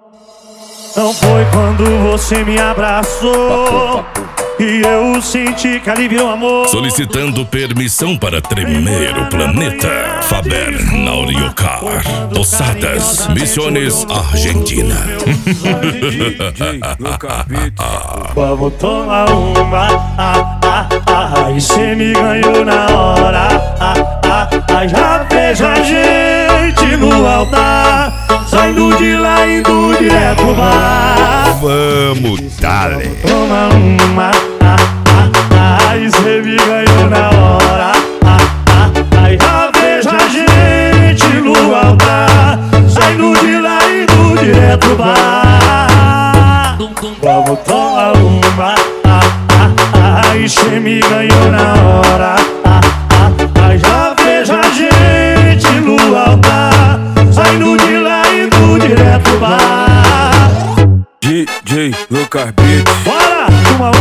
Não foi quando você me abraçou e eu senti que ali virou amor. Solicitando permissão para tremer o planeta. Faber Nauriocar, Posadas, Misiones, Argentina. Vamos tomar uma, e cê me ganhou na hora. Já vejo a gente no altar, saindo de lá, indo direto pro bar. Vamos, dale. Toma uma, e cê me ganhou na hora. Já vejo a gente no altar, saindo de lá, indo direto pro bar. Vamos tomar uma, e cê me ganhou na hora. Já vejo a gente no altar, saindo de lá, indo direto pro bar. DJ Lucas Beats. Bora, uma.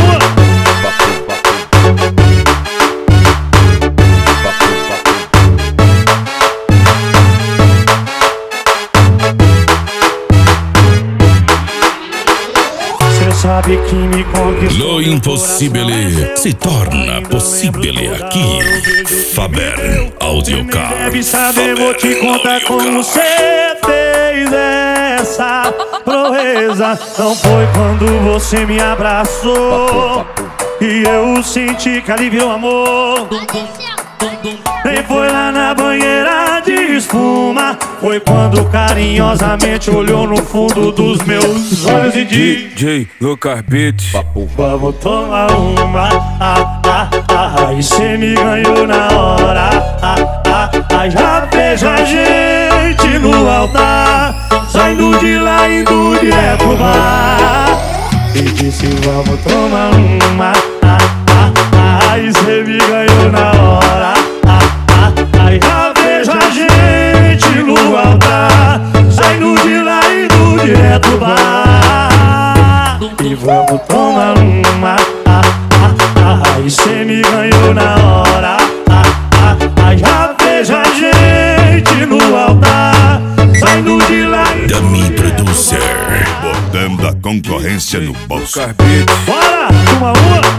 Cê sabe que me conquistou. Lo impossibile se torna possível aqui. Faber Audiocar. Deve saber, vou te contar como cê fez essa proeza. Não foi quando você me abraçou e eu senti que ali virou amor. Nem foi lá na banheira de espuma, foi quando carinhosamente olhou no fundo dos meus olhos e disse: DJ Lucas Beats. vamos tomar uma, e cê me ganhou na hora. Já vejo a gente no altar, saindo de lá, indo direto pro bar. E disse: vamos tomar uma, e cê me ganhou na hora. Já vejo a gente no altar, saindo de lá, indo direto pro bar. E vamos tomar uma, e cê me ganhou na hora. Já vejo a gente no altar, saindo de lá. Dummy Producer, botando a concorrência no bolso. Lucas Beats. Bora, uma.